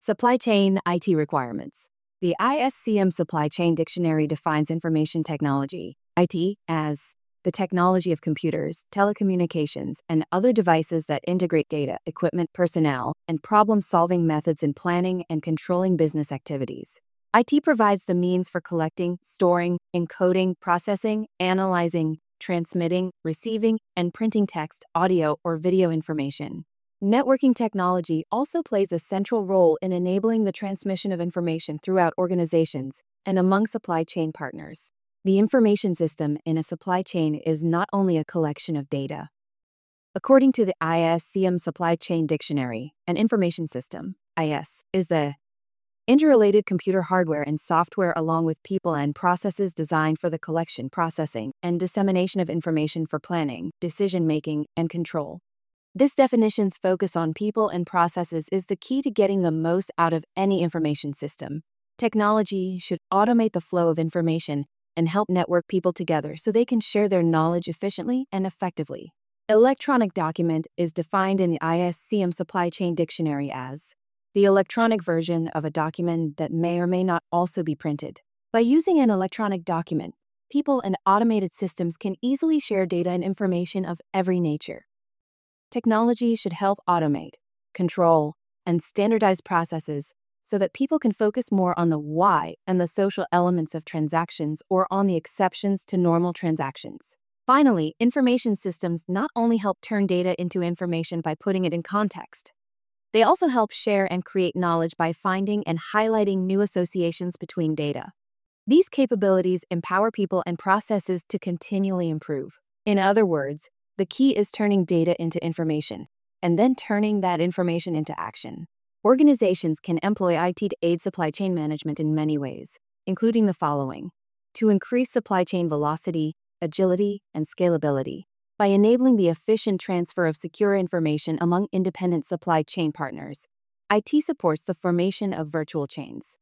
Supply chain IT requirements. The ISCM Supply Chain Dictionary defines information technology, IT, as the technology of computers, telecommunications, and other devices that integrate data, equipment, personnel, and problem-solving methods in planning and controlling business activities. IT provides the means for collecting, storing, encoding, processing, analyzing, transmitting, receiving, and printing text, audio, or video information. Networking technology also plays a central role in enabling the transmission of information throughout organizations and among supply chain partners. The information system in a supply chain is not only a collection of data. According to the ISCM Supply Chain Dictionary, an information system, IS, is the interrelated computer hardware and software along with people and processes designed for the collection, processing, and dissemination of information for planning, decision-making, and control. This definition's focus on people and processes is the key to getting the most out of any information system. Technology should automate the flow of information and help network people together so they can share their knowledge efficiently and effectively. Electronic document is defined in the ISCM Supply Chain Dictionary as the electronic version of a document that may or may not also be printed. By using an electronic document, people and automated systems can easily share data and information of every nature. Technology should help automate, control, and standardize processes so that people can focus more on the why and the social elements of transactions or on the exceptions to normal transactions. Finally, information systems not only help turn data into information by putting it in context, they also help share and create knowledge by finding and highlighting new associations between data. These capabilities empower people and processes to continually improve. In other words, the key is turning data into information, and then turning that information into action. Organizations can employ IT to aid supply chain management in many ways, including the following: to increase supply chain velocity, agility, and scalability, by enabling the efficient transfer of secure information among independent supply chain partners. IT supports the formation of virtual chains.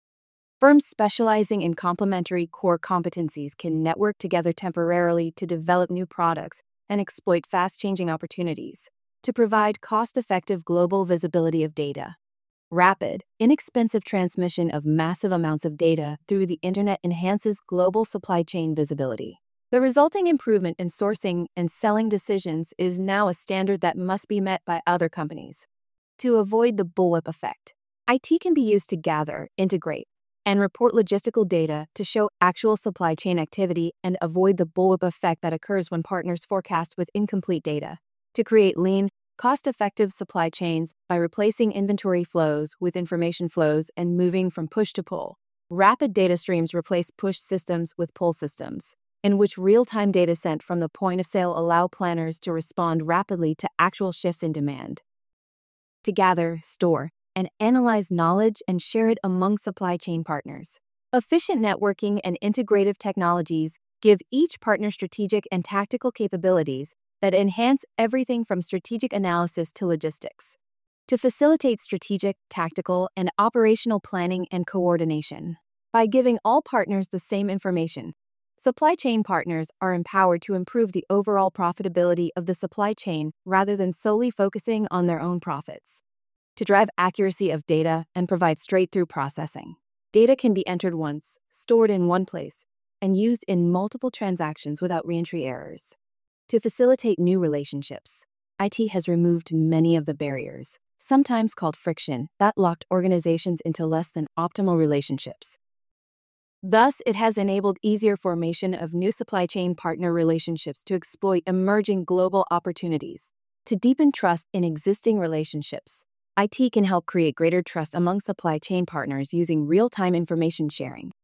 Firms specializing in complementary core competencies can network together temporarily to develop new products and exploit fast-changing opportunities, to provide cost-effective global visibility of data. Rapid, inexpensive transmission of massive amounts of data through the internet enhances global supply chain visibility. The resulting improvement in sourcing and selling decisions is now a standard that must be met by other companies. To avoid the bullwhip effect, IT can be used to gather, integrate, and report logistical data to show actual supply chain activity and avoid the bullwhip effect that occurs when partners forecast with incomplete data. To create lean, cost-effective supply chains by replacing inventory flows with information flows and moving from push to pull. Rapid data streams replace push systems with pull systems, in which real-time data sent from the point of sale allow planners to respond rapidly to actual shifts in demand. To gather, store, and analyze knowledge and share it among supply chain partners. Efficient networking and integrative technologies give each partner strategic and tactical capabilities that enhance everything from strategic analysis to logistics. To facilitate strategic, tactical, and operational planning and coordination. By giving all partners the same information, supply chain partners are empowered to improve the overall profitability of the supply chain rather than solely focusing on their own profits. To drive accuracy of data and provide straight-through processing. Data can be entered once, stored in one place, and used in multiple transactions without reentry errors. To facilitate new relationships, IT has removed many of the barriers, sometimes called friction, that locked organizations into less than optimal relationships. Thus, it has enabled easier formation of new supply chain partner relationships to exploit emerging global opportunities. To deepen trust in existing relationships, IT can help create greater trust among supply chain partners using real-time information sharing,